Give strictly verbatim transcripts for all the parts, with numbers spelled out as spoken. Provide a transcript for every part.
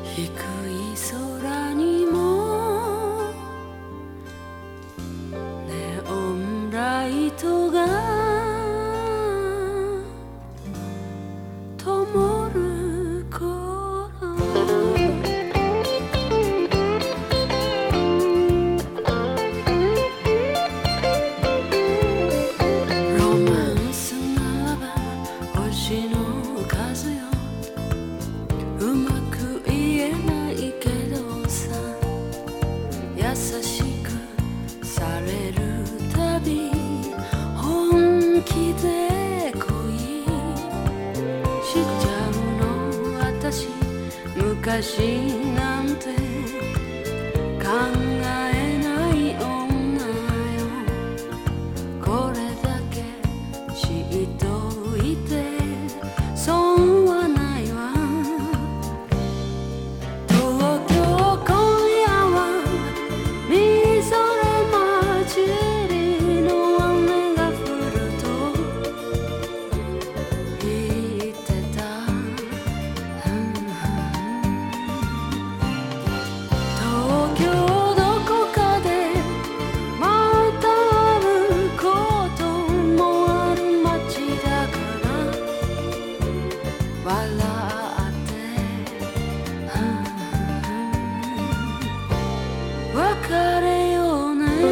低い空にもネオンライトが灯る頃、ロマンスならば星の数よ、うまく言えないけどさ、優しくされるたび本気で恋しちゃうの私。昔なんて考えない女よ、これだけ知っといて損はないわ。東京今夜はみぞれ混じりの雨が降ると言ってた。東京どこかでまた会うこともある街だから笑って別れようね。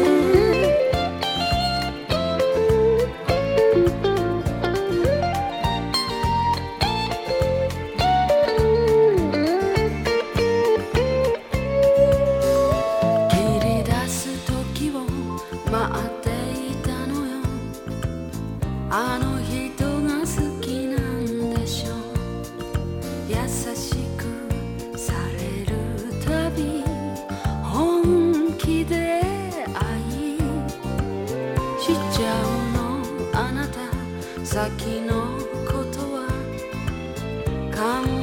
切り出す時を待っていたのよ、あの人が好きなんでしょう。優しくされるたび本気で愛しちゃうのあなた。先のことは考